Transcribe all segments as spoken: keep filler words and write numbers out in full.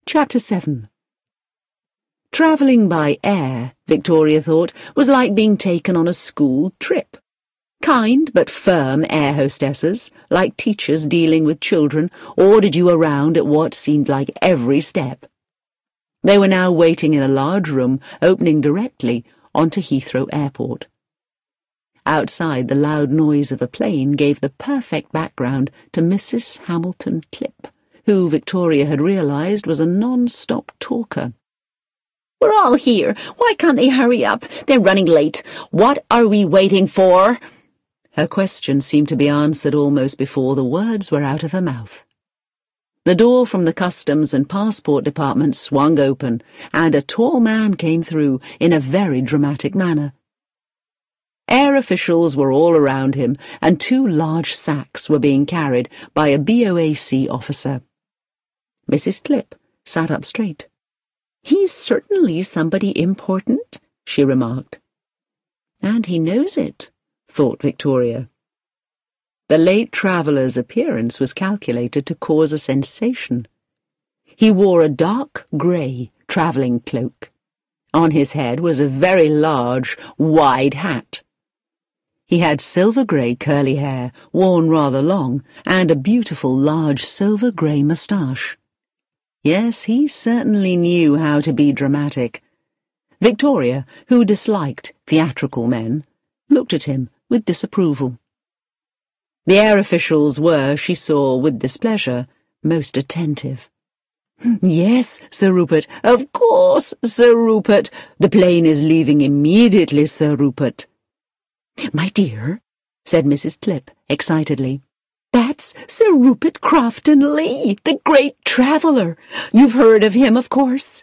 Chapter seven. Travelling by air, Victoria thought, was like being taken on a school trip. Kind but firm air hostesses, like teachers dealing with children, ordered you around at what seemed like every step. They were now waiting in a large room opening directly onto Heathrow Airport. Outside, the loud noise of a plane gave the perfect background to Missus Hamilton Clipp, who Victoria had realised was a non-stop talker. "We're all here. Why can't they hurry up? They're running late. What are we waiting for?" Her question seemed to be answered almost before the words were out of her mouth. The door from the Customs and Passport Department swung open, and a tall man came through in a very dramatic manner. Air officials were all around him, and two large sacks were being carried by a B O A C officer. Missus Clipp sat up straight. "He's certainly somebody important," she remarked. "And he knows it," thought Victoria. The late traveller's appearance was calculated to cause a sensation. He wore a dark grey travelling cloak. On his head was a very large, wide hat. He had silver-grey curly hair, worn rather long, and a beautiful large silver-grey moustache. Yes, he certainly knew how to be dramatic. Victoria, who disliked theatrical men, looked at him with disapproval. The air officials were, she saw with displeasure, most attentive. "Yes, Sir Rupert, of course, Sir Rupert. The plane is leaving immediately, Sir Rupert." "My dear," said Missus Clipp excitedly, "that's Sir Rupert Crofton-Lee, the great traveller. You've heard of him, of course."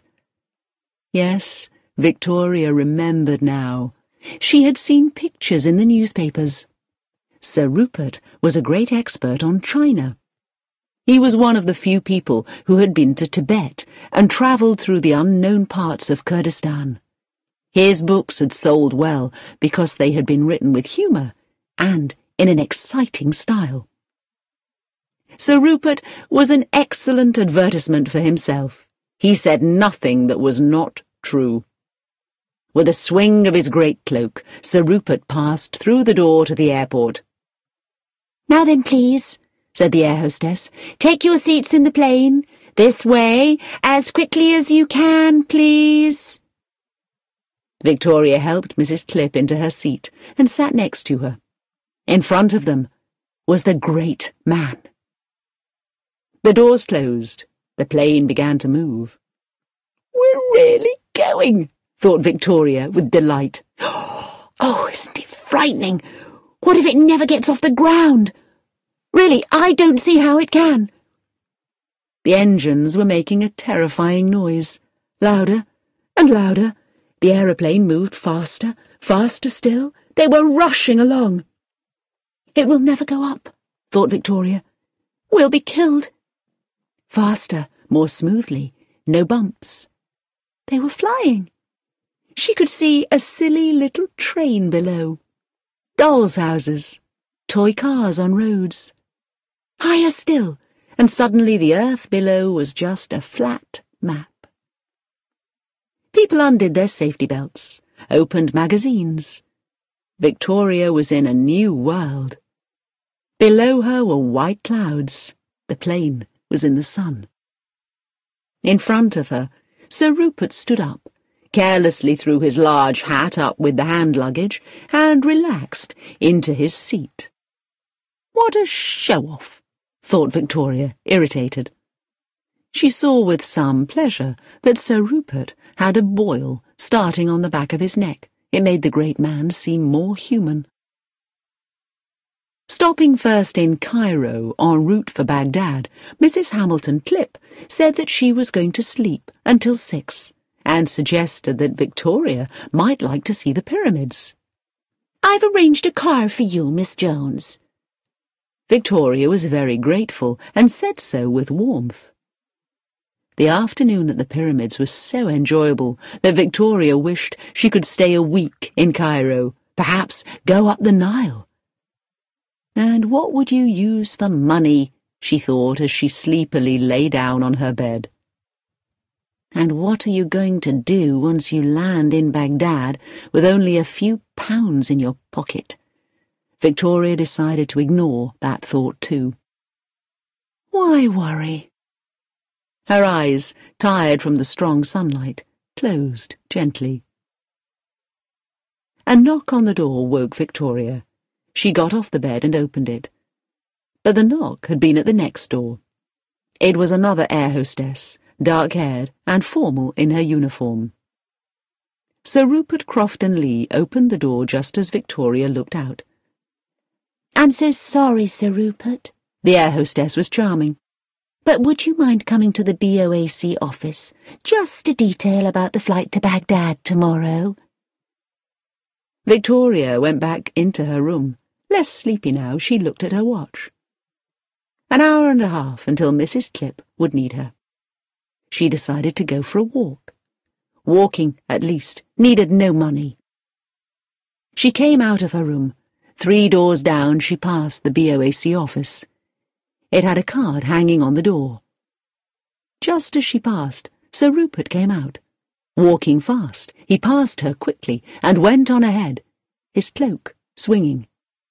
Yes, Victoria remembered now. She had seen pictures in the newspapers. Sir Rupert was a great expert on China. He was one of the few people who had been to Tibet and travelled through the unknown parts of Kurdistan. His books had sold well because they had been written with humour and in an exciting style. Sir Rupert was an excellent advertisement for himself. He said nothing that was not true. With a swing of his great cloak, Sir Rupert passed through the door to the airport. "Now then, please," said the air hostess, "take your seats in the plane. This way, as quickly as you can, please." Victoria helped Missus Clipp into her seat and sat next to her. In front of them was the great man. The doors closed. The plane began to move. "We're really going," thought Victoria with delight. "Oh, isn't it frightening? What if it never gets off the ground? Really, I don't see how it can." The engines were making a terrifying noise, louder and louder. The aeroplane moved faster, faster still. They were rushing along. "It will never go up," thought Victoria. "We'll be killed." Faster, more smoothly, no bumps. They were flying. She could see a silly little train below. Dolls' houses, toy cars on roads. Higher still, and suddenly the earth below was just a flat map. People undid their safety belts, opened magazines. Victoria was in a new world. Below her were white clouds. The plane was in the sun. In front of her, Sir Rupert stood up, carelessly threw his large hat up with the hand luggage, and relaxed into his seat. What a show-off, thought Victoria, irritated. She saw with some pleasure that Sir Rupert had a boil starting on the back of his neck. It made the great man seem more human. Stopping first in Cairo en route for Baghdad, Missus Hamilton Clipp said that she was going to sleep until six, and suggested that Victoria might like to see the pyramids. "I've arranged a car for you, Miss Jones." Victoria was very grateful and said so with warmth. The afternoon at the pyramids was so enjoyable that Victoria wished she could stay a week in Cairo, perhaps go up the Nile. And what would you use for money, she thought as she sleepily lay down on her bed. And what are you going to do once you land in Baghdad with only a few pounds in your pocket? Victoria decided to ignore that thought too. Why worry? Her eyes, tired from the strong sunlight, closed gently. A knock on the door woke Victoria. She got off the bed and opened it. But the knock had been at the next door. It was another air hostess, dark-haired and formal in her uniform. Sir Rupert Crofton-Lee opened the door just as Victoria looked out. "I'm so sorry, Sir Rupert." The air hostess was charming. "But would you mind coming to the B O A C office, just to detail about the flight to Baghdad tomorrow?" Victoria went back into her room. Less sleepy now, she looked at her watch. An hour and a half until Missus Clipp would need her. She decided to go for a walk. Walking, at least, needed no money. She came out of her room. Three doors down, she passed the B O A C office. It had a card hanging on the door. Just as she passed, Sir Rupert came out. Walking fast, he passed her quickly and went on ahead, his cloak swinging.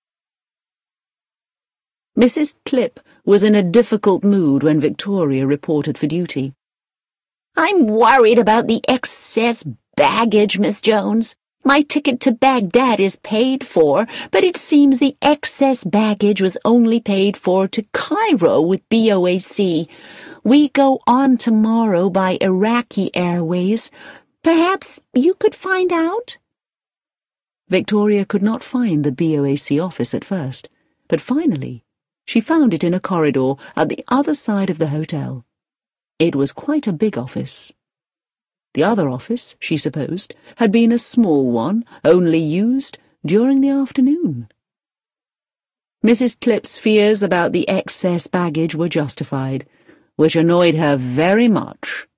Missus Clipp was in a difficult mood when Victoria reported for duty. "I'm worried about the excess baggage, Miss Jones. My ticket to Baghdad is paid for, but it seems the excess baggage was only paid for to Cairo with B O A C. We go on tomorrow by Iraqi Airways. Perhaps you could find out?" Victoria could not find the B O A C office at first, but finally she found it in a corridor at the other side of the hotel. It was quite a big office. The other office, she supposed, had been a small one, only used during the afternoon. Missus Clipp's fears about the excess baggage were justified, which annoyed her very much.